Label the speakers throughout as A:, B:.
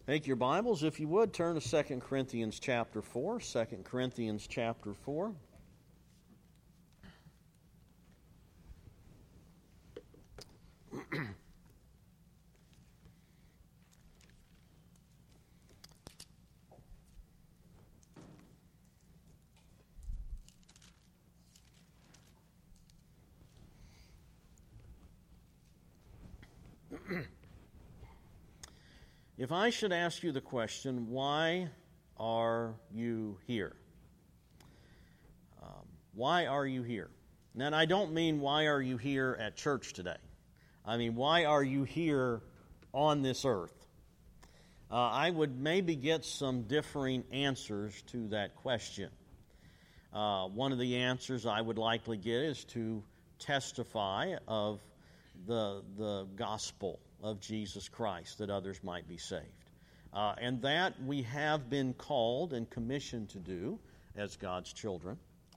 A: Take your Bibles, if you would, turn to 2 Corinthians chapter 4. 2 Corinthians chapter 4. If I should ask you the question, why are you here? Why are you here? And I don't mean why are you here at church today. I mean, why are you here on this earth? I would maybe get some differing answers to that question. One of the answers I would likely get is to testify of the gospel of Jesus Christ, that others might be saved. And that we have been called and commissioned to do as God's children.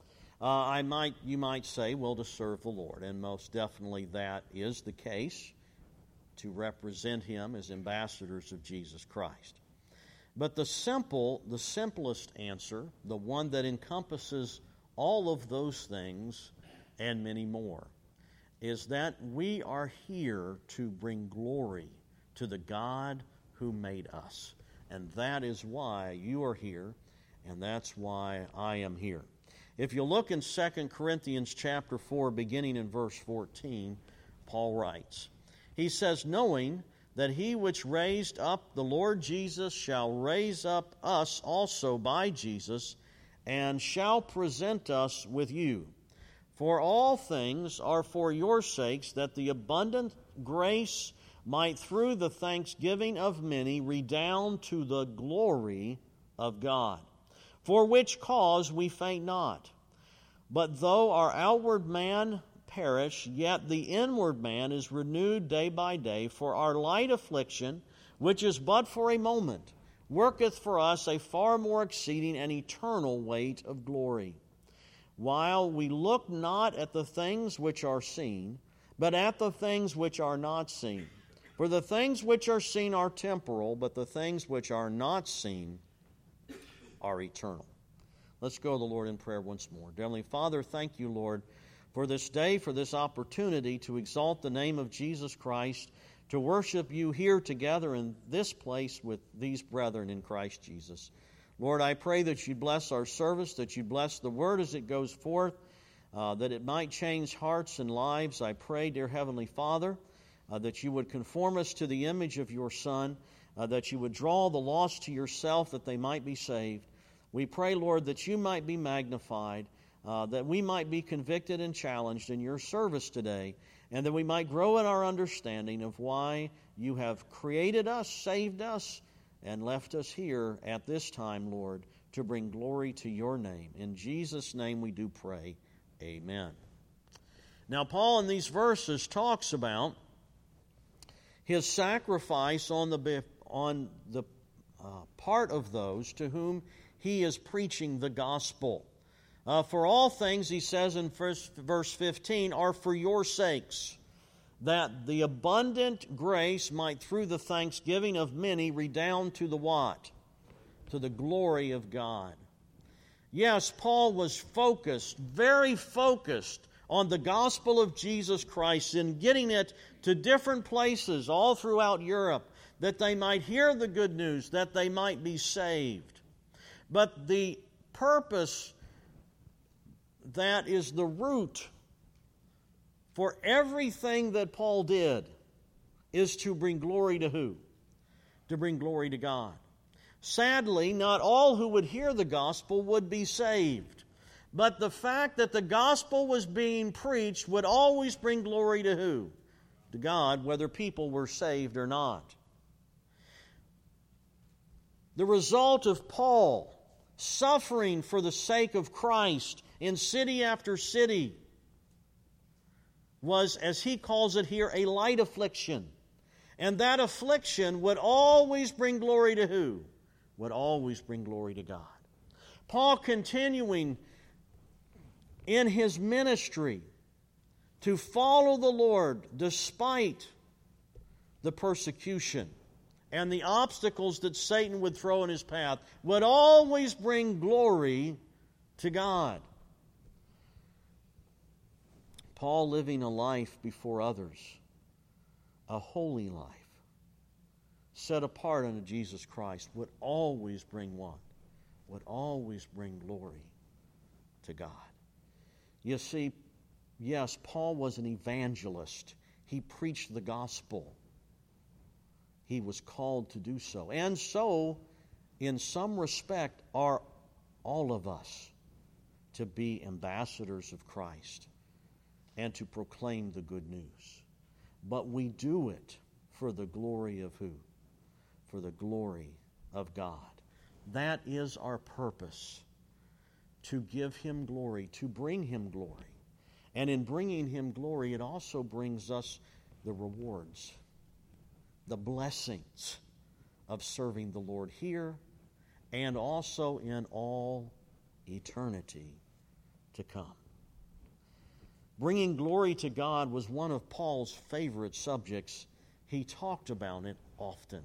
A: You might say, well, to serve the Lord, and most definitely that is the case, to represent Him as ambassadors of Jesus Christ. But the simplest answer, the one that encompasses all of those things and many more, is that we are here to bring glory to the God who made us. And that is why you are here, and that's why I am here. If you look in 2 Corinthians chapter 4, beginning in verse 14, Paul writes, he says, knowing that He which raised up the Lord Jesus shall raise up us also by Jesus, and shall present us with you. For all things are for your sakes, that the abundant grace might through the thanksgiving of many redound to the glory of God. For which cause we faint not. But though our outward man perish, yet the inward man is renewed day by day. For our light affliction, which is but for a moment, worketh for us a far more exceeding and eternal weight of glory. While we look not at the things which are seen, but at the things which are not seen. For the things which are seen are temporal, but the things which are not seen are eternal. Let's go to the Lord in prayer once more. Dear Heavenly Father, thank you, Lord, for this day, for this opportunity to exalt the name of Jesus Christ, to worship you here together in this place with these brethren in Christ Jesus. Lord, I pray that you bless our service, that you bless the word as it goes forth, that it might change hearts and lives. I pray, dear Heavenly Father, that you would conform us to the image of your Son, that you would draw the lost to yourself, that they might be saved. We pray, Lord, that you might be magnified, that we might be convicted and challenged in your service today, and that we might grow in our understanding of why you have created us, saved us, and left us here at this time, Lord, to bring glory to your name. In Jesus' name we do pray. Amen. Now, Paul in these verses talks about his sacrifice on the part of those to whom he is preaching the gospel. For all things, he says in verse 15, are for your sakes, that the abundant grace might through the thanksgiving of many redound to the what? To the glory of God. Yes, Paul was focused, very focused, on the gospel of Jesus Christ and getting it to different places all throughout Europe, that they might hear the good news, that they might be saved. But the purpose that is the root for everything that Paul did is to bring glory to who? To bring glory to God. Sadly, not all who would hear the gospel would be saved. But the fact that the gospel was being preached would always bring glory to who? To God, whether people were saved or not. The result of Paul suffering for the sake of Christ in city after city was, as he calls it here, a light affliction. And that affliction would always bring glory to who? Would always bring glory to God. Paul continuing in his ministry to follow the Lord despite the persecution and the obstacles that Satan would throw in his path would always bring glory to God. Paul, living a life before others, a holy life, set apart unto Jesus Christ, would always bring what? Would always bring glory to God. You see, yes, Paul was an evangelist. He preached the gospel. He was called to do so. And so, in some respect, are all of us to be ambassadors of Christ and to proclaim the good news. But we do it for the glory of who? For the glory of God. That is our purpose, to give Him glory, to bring Him glory. And in bringing Him glory, it also brings us the rewards, the blessings of serving the Lord here and also in all eternity to come. Bringing glory to God was one of Paul's favorite subjects. He talked about it often.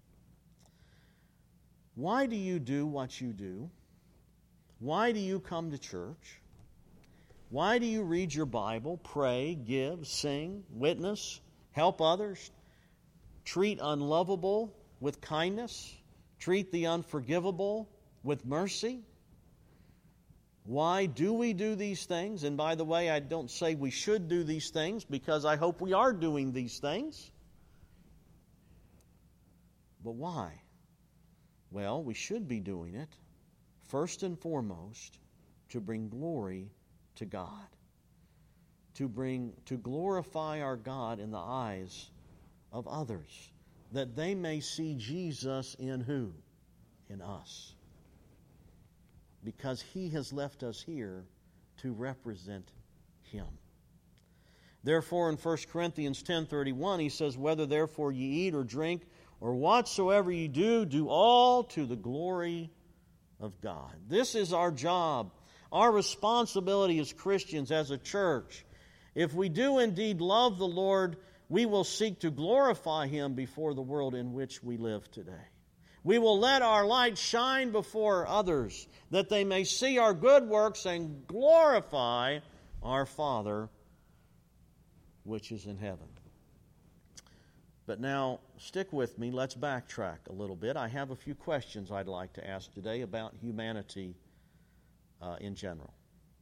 A: Why do you do what you do? Why do you come to church? Why do you read your Bible, pray, give, sing, witness, help others, treat unlovable with kindness, treat the unforgivable with mercy? Why do we do these things? And by the way, I don't say we should do these things, because I hope we are doing these things. But why? Well, we should be doing it, first and foremost, to bring glory to God. To glorify our God in the eyes of others, that they may see Jesus in who? In us. Because He has left us here to represent Him. Therefore, in 1 Corinthians 10:31, he says, "Whether therefore ye eat or drink, or whatsoever ye do, do all to the glory of God." This is our job, our responsibility as Christians, as a church. If we do indeed love the Lord, we will seek to glorify Him before the world in which we live today. We will let our light shine before others, that they may see our good works and glorify our Father which is in heaven. But now, stick with me. Let's backtrack a little bit. I have a few questions I'd like to ask today about humanity in general.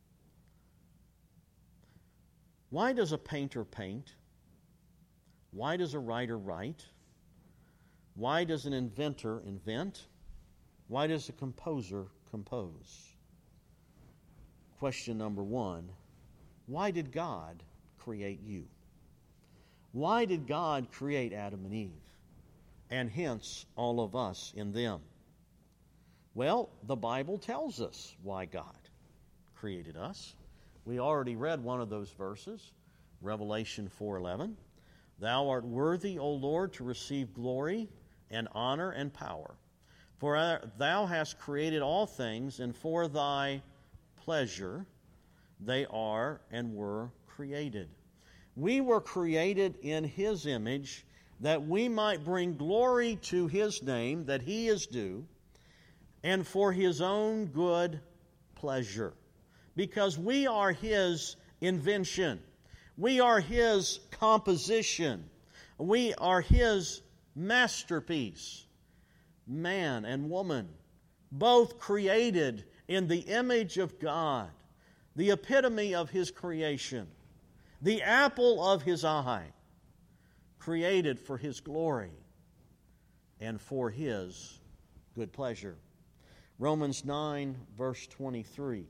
A: Why does a painter paint? Why does a writer write? Why does an inventor invent? Why does a composer compose? Question number one, why did God create you? Why did God create Adam and Eve, and hence all of us in them? Well, the Bible tells us why God created us. We already read one of those verses, Revelation 4:11. "Thou art worthy, O Lord, to receive glory and honor and power. For Thou hast created all things, and for Thy pleasure they are and were created." We were created in His image, that we might bring glory to His name, that He is due, and for His own good pleasure. Because we are His invention. We are His composition. We are His masterpiece. Man and woman, both created in the image of God, the epitome of His creation, the apple of His eye, created for His glory and for His good pleasure. Romans 9, verse 23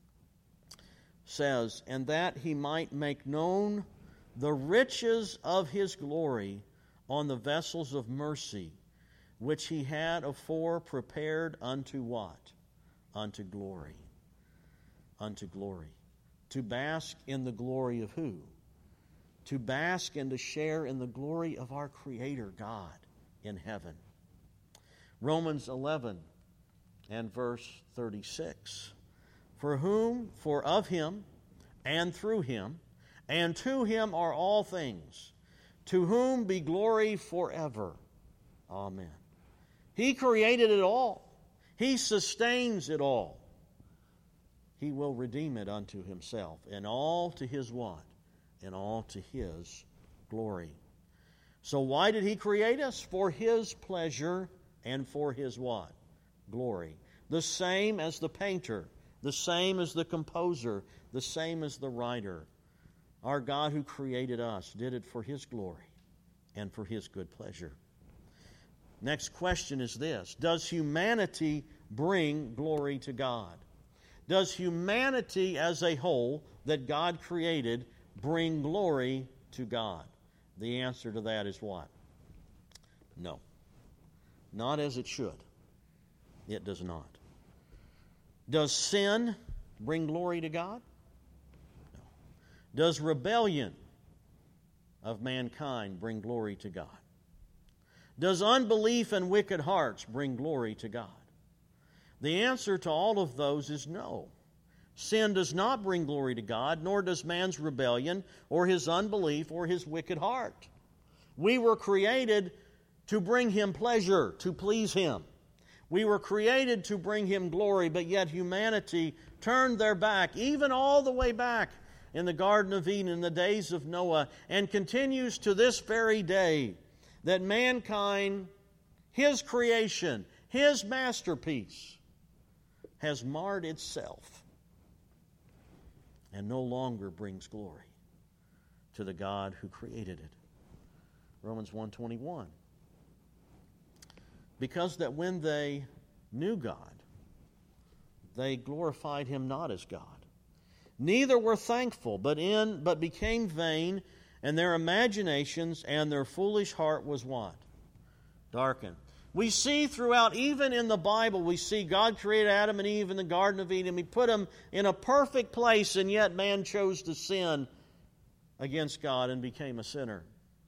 A: says, "And that He might make known the riches of His glory on the vessels of mercy, which He had afore prepared unto" what? Unto glory. Unto glory. To bask in the glory of who? To bask and to share in the glory of our Creator God in heaven. Romans 11 and verse 36. For of Him, and through Him, and to Him are all things, to whom be glory forever. Amen. He created it all. He sustains it all. He will redeem it unto Himself, and all to His what? And all to His glory. So why did He create us? For His pleasure and for His what? Glory. The same as the painter, the same as the composer, the same as the writer. Our God who created us did it for His glory and for His good pleasure. Next question is this: does humanity bring glory to God? Does humanity as a whole that God created bring glory to God? The answer to that is what? No. Not as it should. It does not. Does sin bring glory to God? No. Does rebellion of mankind bring glory to God? Does unbelief and wicked hearts bring glory to God? The answer to all of those is no. Sin does not bring glory to God, nor does man's rebellion or his unbelief or his wicked heart. We were created to bring Him pleasure, to please Him. We were created to bring Him glory, but yet humanity turned their back, even all the way back in the Garden of Eden in the days of Noah, and continues to this very day, that mankind, His creation, His masterpiece, has marred itself and no longer brings glory to the God who created it. Romans 1:21. Because that when they knew God, they glorified Him not as God. Neither were thankful, but became vain, and their imaginations and their foolish heart was what? Darkened. We see throughout, even in the Bible, we see God created Adam and Eve in the Garden of Eden. He put them in a perfect place, and yet man chose to sin against God and became a sinner.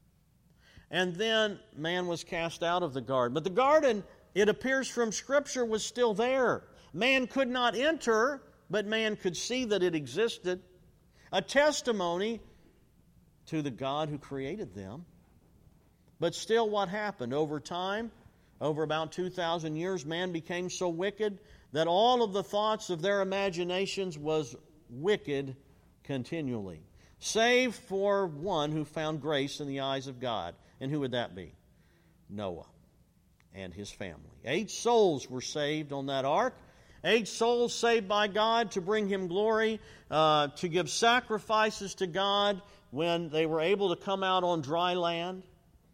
A: And then man was cast out of the garden. But the garden, it appears from Scripture, was still there. Man could not enter, but man could see that it existed. A testimony to the God who created them. But still, what happened? Over time, over about 2,000 years, man became so wicked that all of the thoughts of their imaginations was wicked continually. Save for one who found grace in the eyes of God. And who would that be? Noah and his family. 8 souls were saved on that ark. 8 souls saved by God to bring Him glory, to give sacrifices to God when they were able to come out on dry land.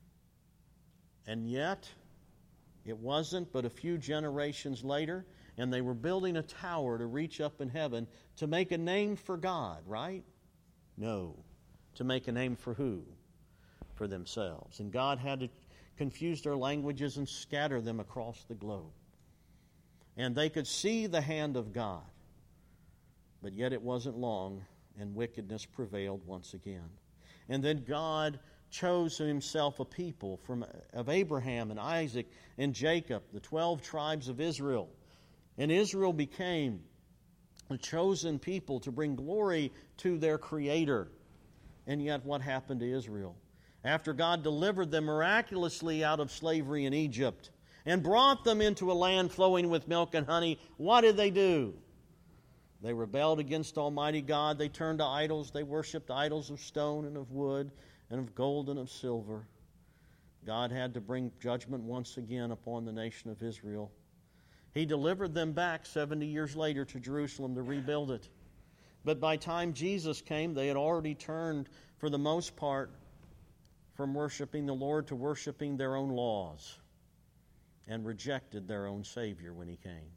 A: And yet, it wasn't but a few generations later, and they were building a tower to reach up in heaven to make a name for God, right? No. To make a name for who? For themselves. And God had to confuse their languages and scatter them across the globe. And they could see the hand of God. But yet it wasn't long, and wickedness prevailed once again. And then God chose to Himself a people of Abraham and Isaac and Jacob, the 12 tribes of Israel. And Israel became a chosen people to bring glory to their Creator. And yet what happened to Israel? After God delivered them miraculously out of slavery in Egypt and brought them into a land flowing with milk and honey, what did they do? They rebelled against Almighty God. They turned to idols. They worshipped idols of stone and of wood and of gold and of silver. God had to bring judgment once again upon the nation of Israel. He delivered them back 70 years later to Jerusalem to rebuild it. But by the time Jesus came, they had already turned, for the most part, from worshiping the Lord to worshiping their own laws, and rejected their own Savior when He came.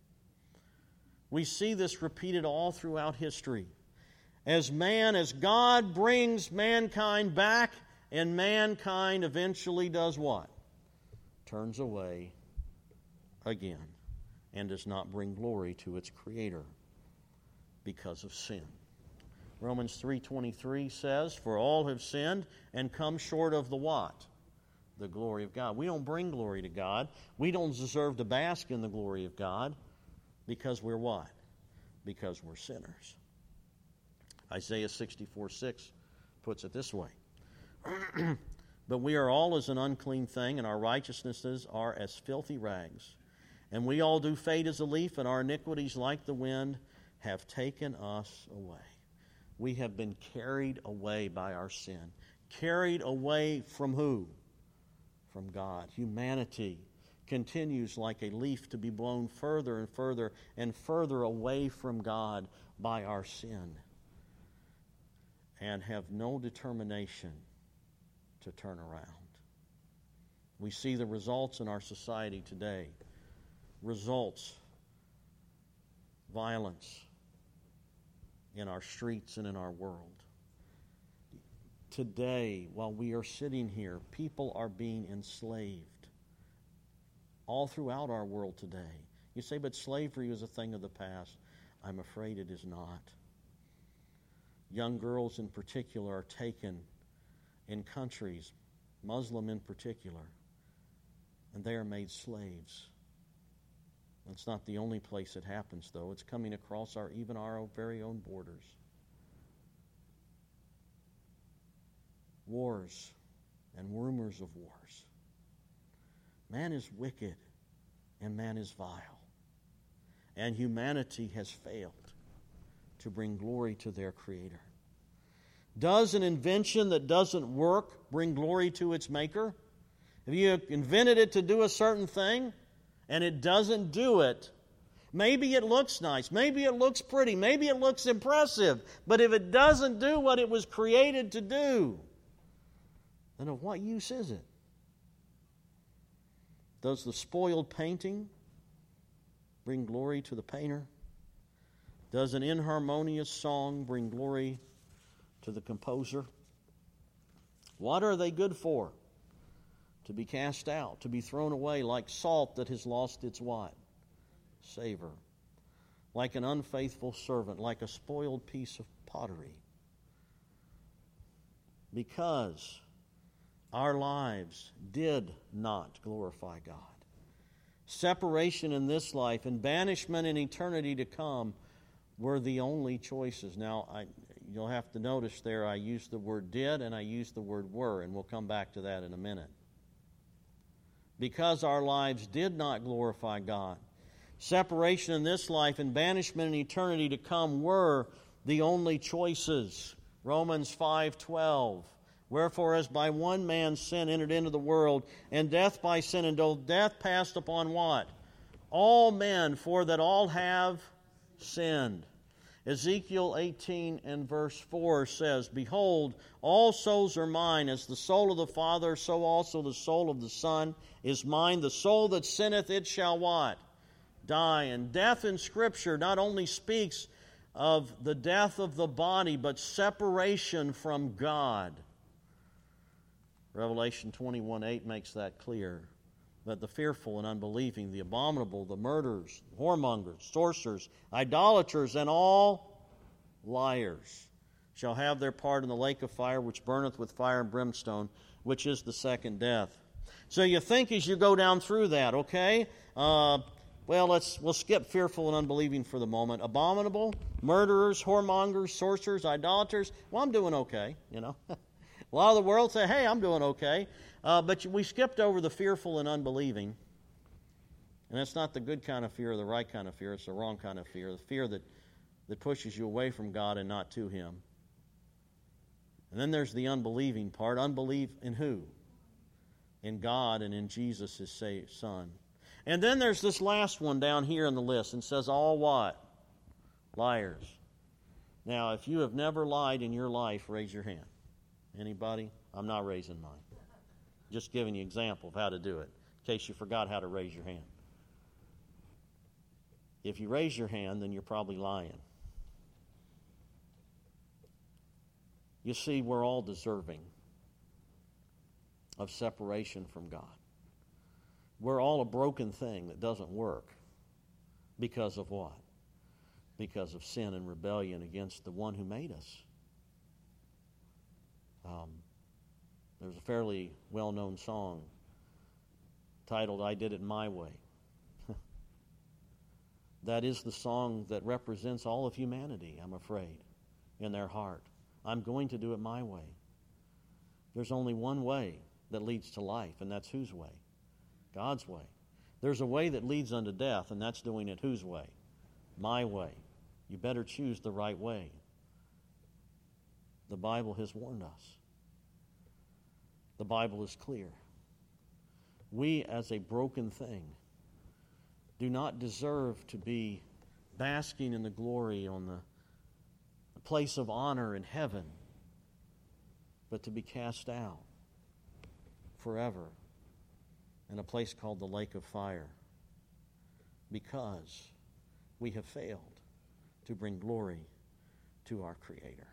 A: We see this repeated all throughout history. As God brings mankind back, and mankind eventually does what? Turns away again, and does not bring glory to its Creator because of sin. Romans 3:23 says, "For all have sinned and come short of the what? The glory of God." We don't bring glory to God. We don't deserve to bask in the glory of God because we're what? Because we're sinners. Isaiah 64:6 puts it this way. But we are all as an unclean thing, and our righteousnesses are as filthy rags. And we all do fade as a leaf, and our iniquities, like the wind, have taken us away. We have been carried away by our sin. Carried away from who? From God. Humanity continues like a leaf to be blown further and further and further away from God by our sin, and have no determination to turn around. We see the results in our society today. Results, violence in our streets and in our world. Today, while we are sitting here, people are being enslaved all throughout our world today. You say, but slavery is a thing of the past. I'm afraid it is not. Young girls in particular are taken in countries, Muslim in particular, and they are made slaves. That's not the only place it happens, though. It's coming across even our very own borders. Wars and rumors of wars. Man is wicked and man is vile. And humanity has failed to bring glory to their Creator. Does an invention that doesn't work bring glory to its maker? Have you invented it to do a certain thing and it doesn't do it? Maybe it looks nice, maybe it looks pretty, maybe it looks impressive, but if it doesn't do what it was created to do, then of what use is it? Does the spoiled painting bring glory to the painter? Does an inharmonious song bring glory to the composer? What are they good for? To be cast out, to be thrown away like salt that has lost its what? Savor. Like an unfaithful servant, like a spoiled piece of pottery. Because our lives did not glorify God. Separation in this life and banishment in eternity to come were the only choices. Now, you'll have to notice there I used the word did and I used the word were, and we'll come back to that in a minute. Because our lives did not glorify God, separation in this life and banishment in eternity to come were the only choices. Romans 5:12. Wherefore, as by one man sin entered into the world, and death by sin, and though death passed upon what? All men, for that all have sinned. Ezekiel 18 and verse 4 says, Behold, all souls are mine, as the soul of the Father, so also the soul of the Son is mine. The soul that sinneth, it shall what? Die. And death in Scripture not only speaks of the death of the body, but separation from God. Revelation 21:8 makes that clear, that the fearful and unbelieving, the abominable, the murderers, whoremongers, sorcerers, idolaters, and all liars shall have their part in the lake of fire, which burneth with fire and brimstone, which is the second death. So you think as you go down through that, okay? We'll skip fearful and unbelieving for the moment. Abominable, murderers, whoremongers, sorcerers, idolaters. Well, I'm doing okay, you know. A lot of the world say, hey, I'm doing okay. But we skipped over the fearful and unbelieving. And that's not the good kind of fear or the right kind of fear. It's the wrong kind of fear. The fear that pushes you away from God and not to Him. And then there's the unbelieving part. Unbelief in who? In God and in Jesus, His Son. And then there's this last one down here in the list. And says, all what? Liars. Now, if you have never lied in your life, raise your hand. Anybody? I'm not raising mine. Just giving you an example of how to do it, in case you forgot how to raise your hand. If you raise your hand, then you're probably lying. You see, we're all deserving of separation from God. We're all a broken thing that doesn't work. Because of what? Because of sin and rebellion against the one who made us. There's a fairly well-known song titled, I Did It My Way. That is the song that represents all of humanity, I'm afraid, in their heart. I'm going to do it my way. There's only one way, that leads to life, and that's whose way? God's way. There's a way that leads unto death, and that's doing it whose way? My way. You better choose the right way. The Bible has warned us. The Bible is clear. We, as a broken thing, do not deserve to be basking in the glory on the place of honor in heaven, but to be cast out forever in a place called the lake of fire, because we have failed to bring glory to our Creator.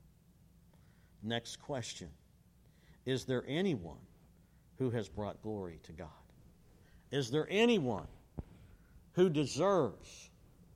A: Next question. Is there anyone who has brought glory to God? Is there anyone who deserves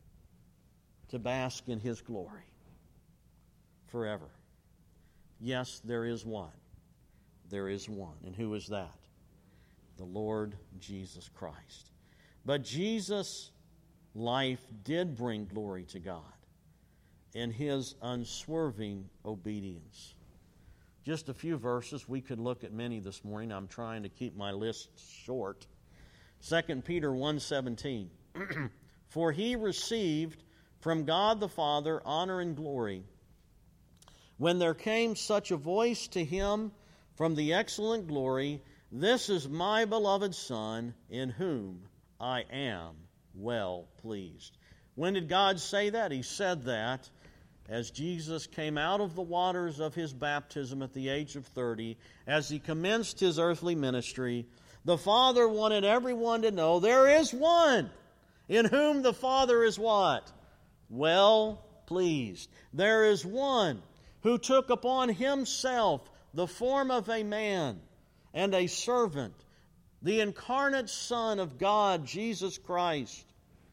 A: to bask in His glory forever? Yes, there is one. There is one. And who is that? The Lord Jesus Christ. But Jesus' life did bring glory to God in His unswerving obedience. Just a few verses. We could look at many this morning. I'm trying to keep my list short. 2 Peter 1:17. For He received from God the Father honor and glory when there came such a voice to Him from the excellent glory, "This is my beloved Son, in whom I am well pleased." When did God say that? He said that as Jesus came out of the waters of His baptism at the age of 30, as He commenced His earthly ministry. The Father wanted everyone to know there is one in whom the Father is what? Well pleased. There is one who took upon Himself the form of a man and a servant, the incarnate Son of God, Jesus Christ,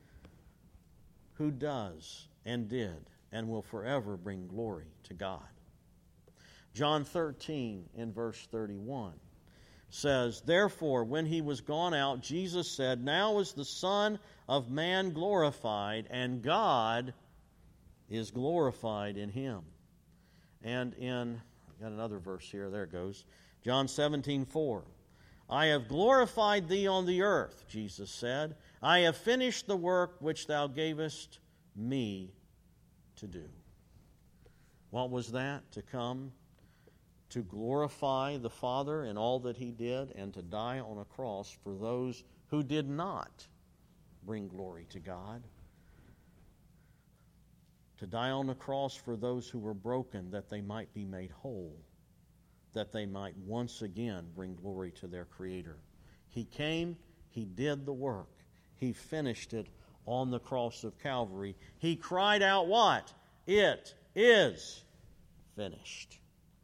A: who does and did and will forever bring glory to God. John 13 in verse 31 says, Therefore, when He was gone out, Jesus said, Now is the Son of Man glorified, and God is glorified in Him. And I've got another verse here, there it goes. John 17:4. I have glorified Thee on the earth, Jesus said. I have finished the work which Thou gavest me to do. What was that? To come to glorify the Father in all that He did, and to die on a cross for those who did not bring glory to God. To die on the cross for those who were broken, that they might be made whole, that they might once again bring glory to their Creator. He came, He did the work, He finished it on the cross of Calvary. He cried out what? It is finished.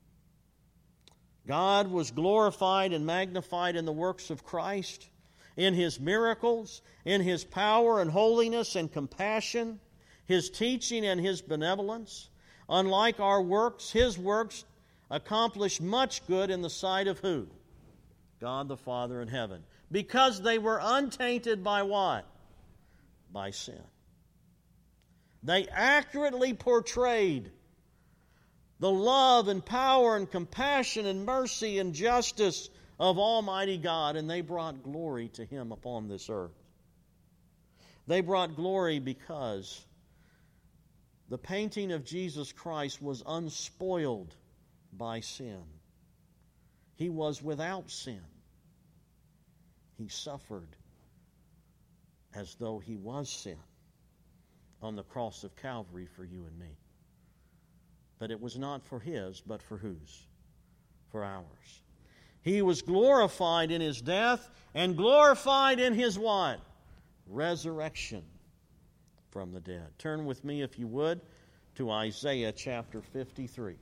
A: God was glorified and magnified in the works of Christ, in His miracles, in His power and holiness and compassion, His teaching and His benevolence. Unlike our works, His works accomplished much good in the sight of who? God the Father in heaven. Because they were untainted by what? By sin. They accurately portrayed the love and power and compassion and mercy and justice of Almighty God, and they brought glory to Him upon this earth. They brought glory because the painting of Jesus Christ was unspoiled by sin. He was without sin. He suffered as though He was sin on the cross of Calvary for you and me. But it was not for His, but for whose? For ours. He was glorified in His death and glorified in His what? Resurrection from the dead. Turn with me, if you would, to Isaiah chapter 53.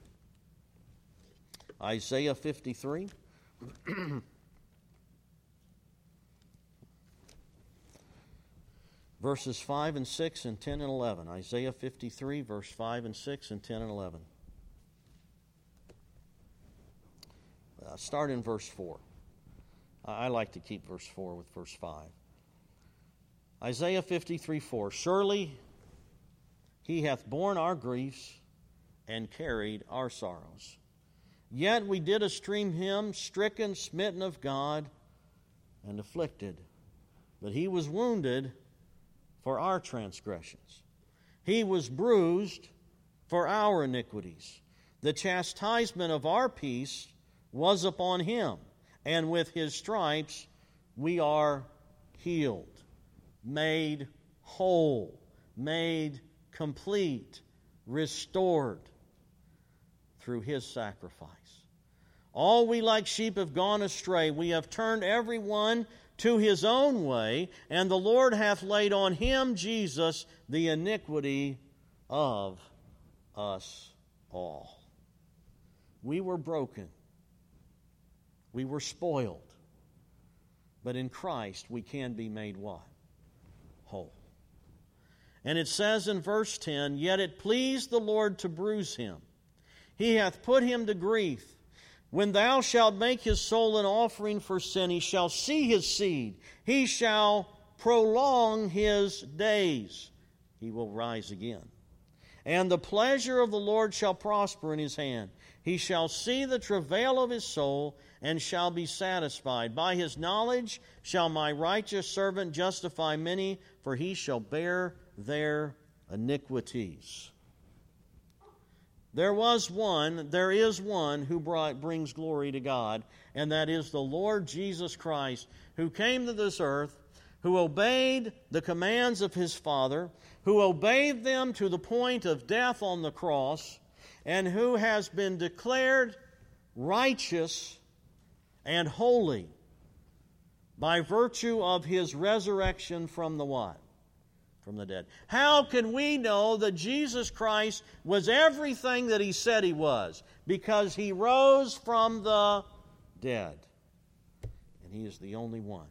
A: Isaiah 53. Verses 5 and 6 and 10 and 11. Isaiah 53, verse 5 and 6 and 10 and 11. Start in verse 4. I like to keep verse 4 with verse 5. Isaiah 53:4. Surely He hath borne our griefs and carried our sorrows. Yet we did esteem him stricken, smitten of God, and afflicted. But he was wounded for our transgressions. He was bruised for our iniquities. The chastisement of our peace was upon him, and with his stripes we are healed, made whole, made complete, restored through his sacrifice. All we like sheep have gone astray. We have turned every one to his own way, and the Lord hath laid on him, Jesus, the iniquity of us all. We were broken. We were spoiled. But in Christ we can be made what? Whole. And it says in verse 10, Yet it pleased the Lord to bruise him. He hath put him to grief. When thou shalt make his soul an offering for sin, he shall see his seed. He shall prolong his days. He will rise again. And the pleasure of the Lord shall prosper in his hand. He shall see the travail of his soul, and shall be satisfied. By his knowledge shall my righteous servant justify many, for he shall bear their iniquities. There is one who brings glory to God, and that is the Lord Jesus Christ, who came to this earth, who obeyed the commands of his Father, who obeyed them to the point of death on the cross, and who has been declared righteous and holy by virtue of his resurrection from the what? From the dead. How can we know that Jesus Christ was everything that he said he was? Because he rose from the dead. And he is the only one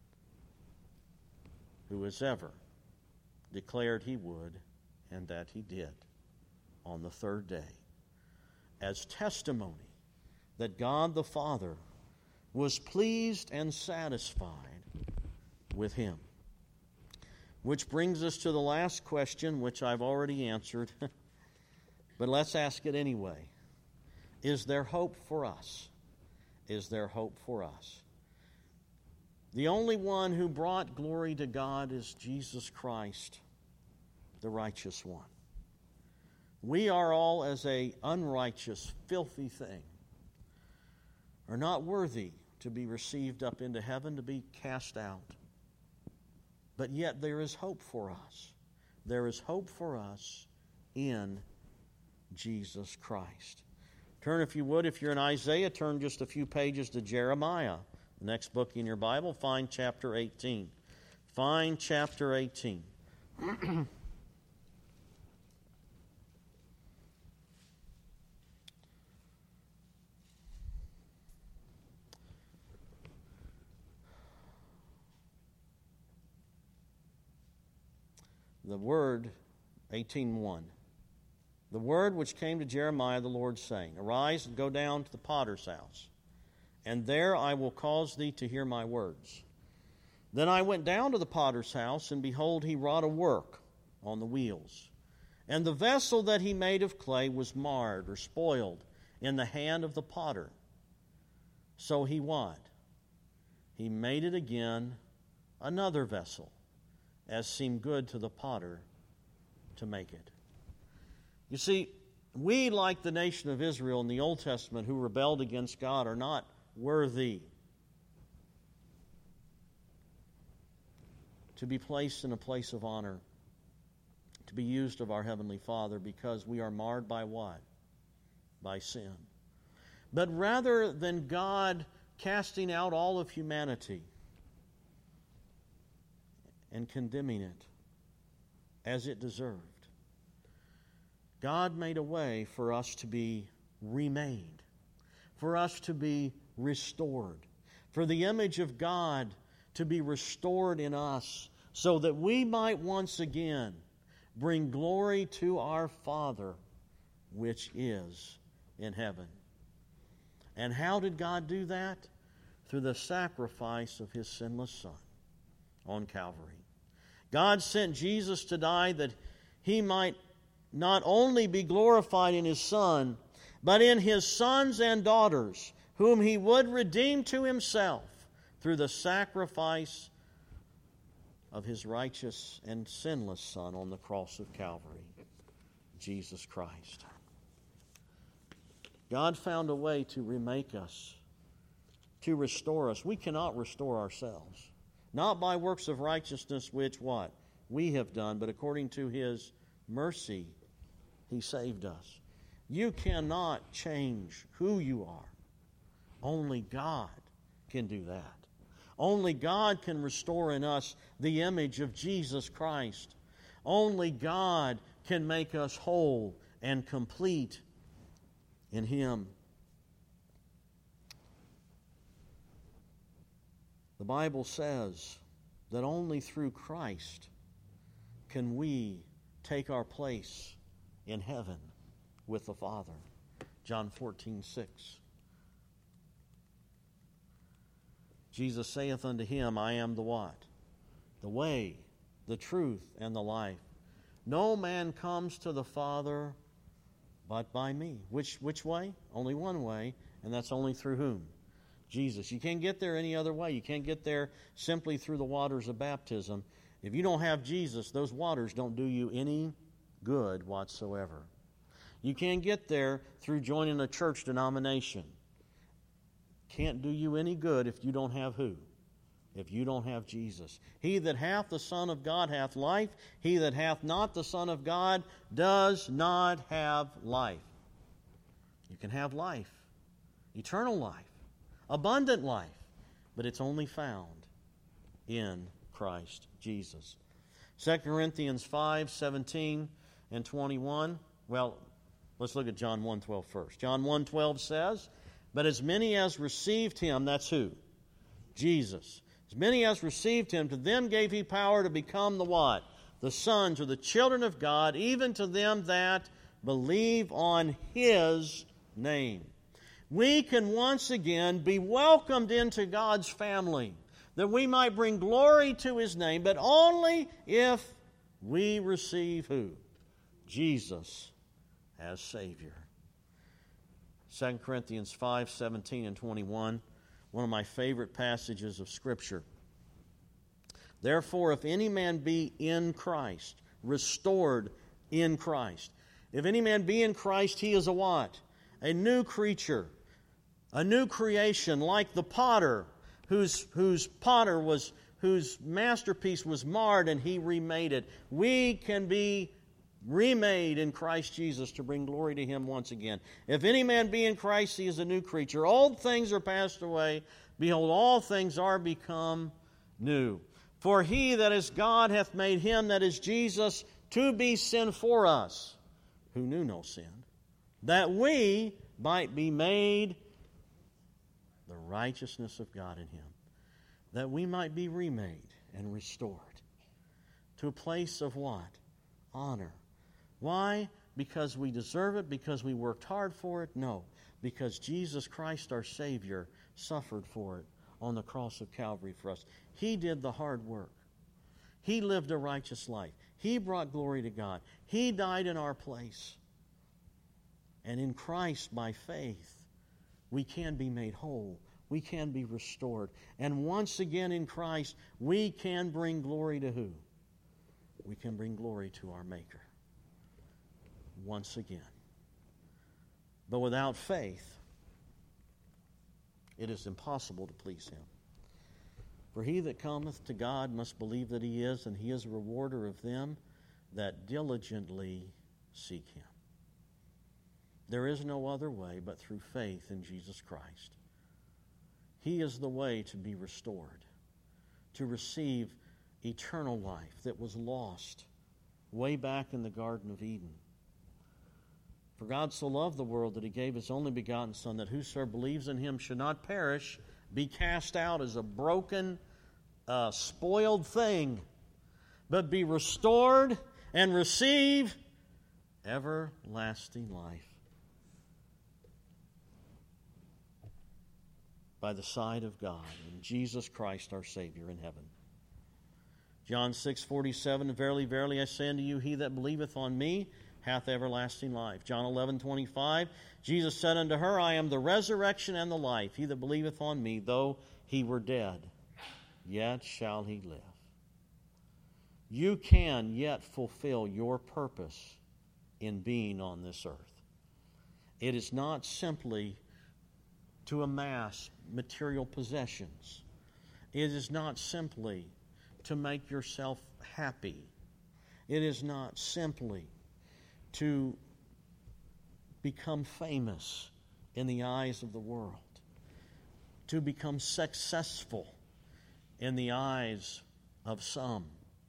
A: who has ever declared he would, and that he did on the third day, as testimony that God the Father was pleased and satisfied with him. Which brings us to the last question, which I've already answered, but let's ask it anyway. Is there hope for us? Is there hope for us? The only one who brought glory to God is Jesus Christ, the righteous one. We are all, as a unrighteous, filthy thing, are not worthy to be received up into heaven, to be cast out. But yet there is hope for us. There is hope for us in Jesus Christ. Turn, if you would, if you're in Isaiah, turn just a few pages to Jeremiah. The next book in your Bible, find chapter 18. Find chapter 18. The word, 18:1. The word which came to Jeremiah the Lord, saying, Arise and go down to the potter's house, and there I will cause thee to hear my words. Then I went down to the potter's house, and behold, he wrought a work on the wheels. And the vessel that he made of clay was marred or spoiled in the hand of the potter. So he what? He made it again another vessel, as seemed good to the potter to make it. You see, we, like the nation of Israel in the Old Testament who rebelled against God, are not worthy to be placed in a place of honor, to be used of our Heavenly Father, because we are marred by what? By sin. But rather than God casting out all of humanity and condemning it as it deserved, God made a way for us to be remade, for us to be restored, for the image of God to be restored in us, so that we might once again bring glory to our Father which is in heaven. And how did God do that? Through the sacrifice of His sinless Son on Calvary. God sent Jesus to die that He might not only be glorified in His Son, but in His sons and daughters, whom He would redeem to Himself through the sacrifice of His righteous and sinless Son on the cross of Calvary, Jesus Christ. God found a way to remake us, to restore us. We cannot restore ourselves. Not by works of righteousness, which what? We have done, but according to His mercy, He saved us. You cannot change who you are. Only God can do that. Only God can restore in us the image of Jesus Christ. Only God can make us whole and complete in Him. The Bible says that only through Christ can we take our place in heaven with the Father. John 14:6. Jesus saith unto him, I am the what? The way, the truth, and the life. No man comes to the Father but by me. Which way? Only one way, and that's only through whom? Jesus. You can't get there any other way. You can't get there simply through the waters of baptism. If you don't have Jesus, those waters don't do you any good whatsoever. You can't get there through joining a church denomination. Can't do you any good if you don't have who? If you don't have Jesus. He that hath the Son of God hath life. He that hath not the Son of God does not have life. You can have life, eternal life, abundant life, but it's only found in Christ Jesus. 2 Corinthians 5:17 and 21. Well, let's look at John 1:12 first. John 1:12 says, but as many as received Him, that's who? Jesus. As many as received Him, to them gave He power to become the what? The sons or the children of God, even to them that believe on His name. We can once again be welcomed into God's family, that we might bring glory to His name, but only if we receive who? Jesus as Savior. 2 Corinthians 5:17 and 21, one of my favorite passages of Scripture. Therefore, if any man be in Christ, restored in Christ. If any man be in Christ, he is a what? A new creature, a new creation, like the potter whose masterpiece was marred and he remade it. We can be remade in Christ Jesus to bring glory to Him once again. If any man be in Christ, he is a new creature. Old things are passed away. Behold, all things are become new. For He that is God hath made Him that is Jesus to be sin for us, who knew no sin, that we might be made the righteousness of God in Him, that we might be remade and restored to a place of what? Honor. Why? Because we deserve it? Because we worked hard for it? No. Because Jesus Christ, our Savior, suffered for it on the cross of Calvary for us. He did the hard work. He lived a righteous life. He brought glory to God. He died in our place. And in Christ, by faith, we can be made whole. We can be restored. And once again in Christ, we can bring glory to who? We can bring glory to our Maker. Once again. But without faith, it is impossible to please Him. For he that cometh to God must believe that He is, and He is a rewarder of them that diligently seek Him. There is no other way but through faith in Jesus Christ. He is the way to be restored, to receive eternal life that was lost way back in the Garden of Eden. For God so loved the world that He gave His only begotten Son, that whosoever believes in Him should not perish, be cast out as a broken, spoiled thing, but be restored and receive everlasting life by the side of God in Jesus Christ our Savior in heaven. John 6:47, verily, verily, I say unto you, he that believeth on me hath everlasting life. John 11:25, Jesus said unto her, I am the resurrection and the life. He that believeth on me, though he were dead, yet shall he live. You can yet fulfill your purpose in being on this earth. It is not simply to amass material possessions. It is not simply to make yourself happy. It is not simply to become famous in the eyes of the world, to become successful in the eyes of some,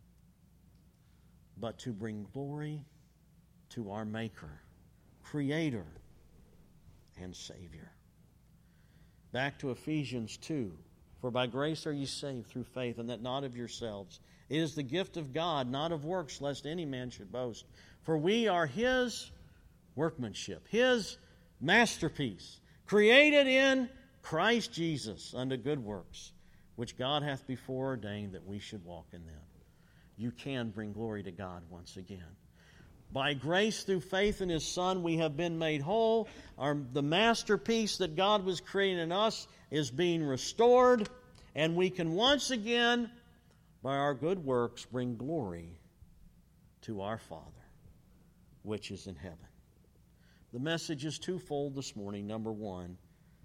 A: but to bring glory to our Maker, Creator, and Savior. Back to Ephesians 2. For by grace are ye saved through faith, and that not of yourselves. It is the gift of God, not of works, lest any man should boast. For we are His workmanship, His masterpiece, created in Christ Jesus unto good works, which God hath before ordained that we should walk in them. You can bring glory to God once again. By grace through faith in His Son, we have been made whole. The masterpiece that God was creating in us is being restored, and we can once again, by our good works, bring glory to our Father, which is in heaven. The message is twofold this morning. Number one,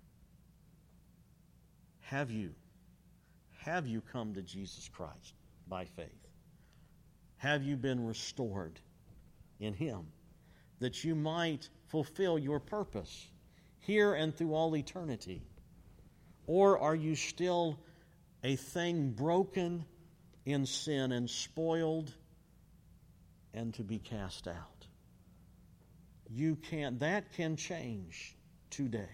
A: have you come to Jesus Christ by faith? Have you been restored in Him, that you might fulfill your purpose here and through all eternity? Or are you still a thing broken in sin and spoiled and to be cast out? That can change today.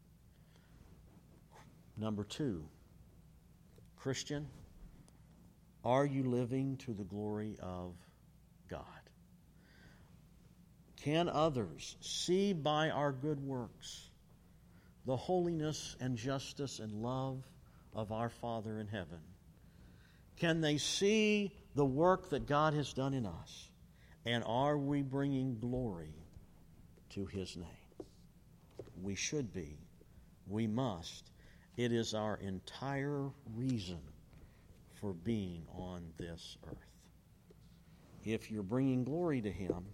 A: Number two, Christian, are you living to the glory of God? Can others see by our good works the holiness and justice and love of our Father in heaven? Can they see the work that God has done in us? And are we bringing glory to His name? We should be. We must. It is our entire reason for being on this earth. If you're bringing glory to Him,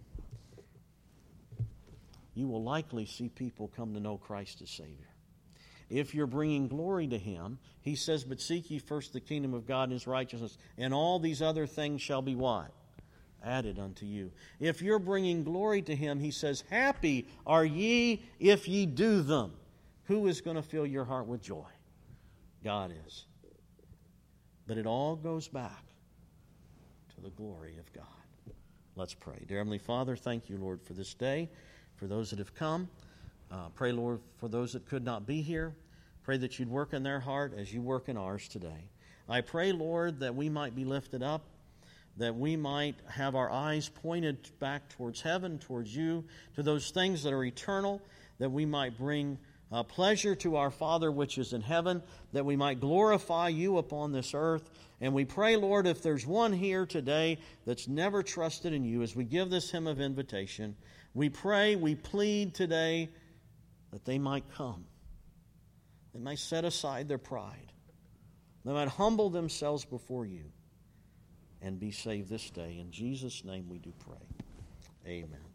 A: you will likely see people come to know Christ as Savior. If you're bringing glory to Him, He says, but seek ye first the kingdom of God and His righteousness, and all these other things shall be what? Added unto you. If you're bringing glory to Him, He says, happy are ye if ye do them. Who is going to fill your heart with joy? God is. But it all goes back to the glory of God. Let's pray. Dear Heavenly Father, thank you, Lord, for this day, for those that have come. Pray, Lord, for those that could not be here. Pray that you'd work in their heart as you work in ours today. I pray, Lord, that we might be lifted up, that we might have our eyes pointed back towards heaven, towards you, to those things that are eternal, that we might bring pleasure to our Father which is in heaven, that we might glorify you upon this earth. And we pray, Lord, if there's one here today that's never trusted in you, as we give this hymn of invitation, we pray, we plead today that they might come. They might set aside their pride. They might humble themselves before you and be saved this day. In Jesus' name we do pray. Amen.